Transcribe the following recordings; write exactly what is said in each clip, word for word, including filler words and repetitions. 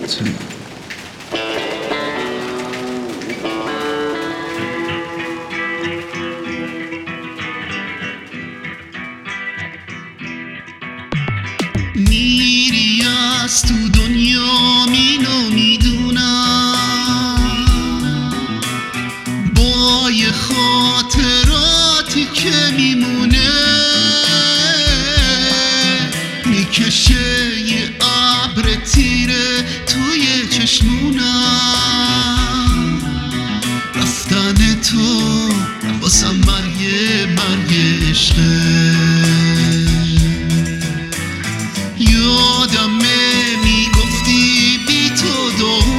عشقت. میری از تو دنیا مینو میدونم، با یه خاطراتی که میمونه میکشه یه ابر تیره توی چشمونم. رفتن تو واسم مرگ مرگ عشقه. یادمه میگفتی بی تو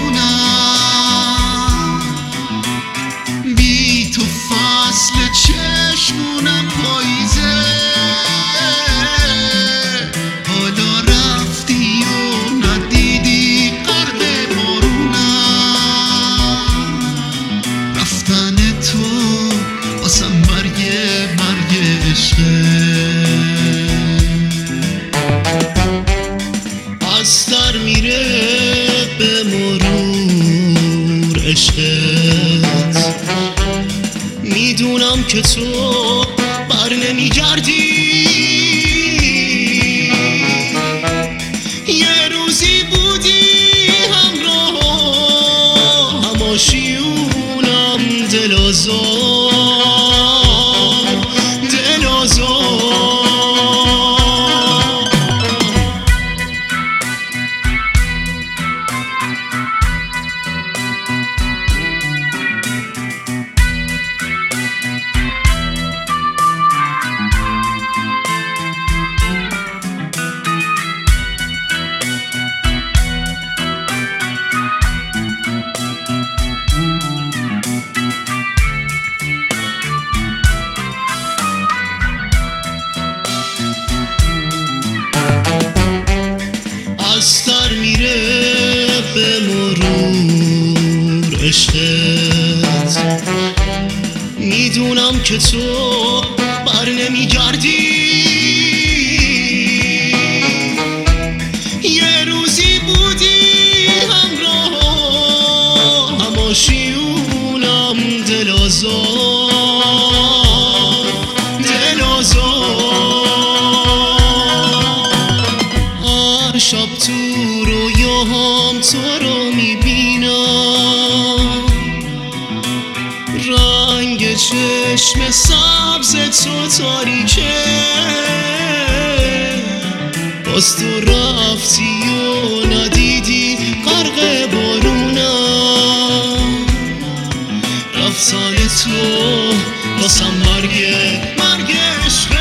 دونم، بی تو فصل چشمونم پاییزه. حالا رفتی و ندیدی غرق بارونم. رفتن تو واسم مرگ مرگ عشقه. از سر میره به مرور عشقت. میدونم که تو بر نمیگردی، یه روزی بودی همراه هماشیونم. دل آزار دل آزار. از سر میره به مرور عشقت. میدونم که تو بر نمیگردی، یه روزی بودی همراه هماشیونم. دل آزار دل آزار. شب تو رویاهام تو رو میبینم، رنگ چشم سبز تو تاریکه. باز تو رفتی و ندیدی غرق بارونم. رفتن تو واسم مرگ مرگ عشقه.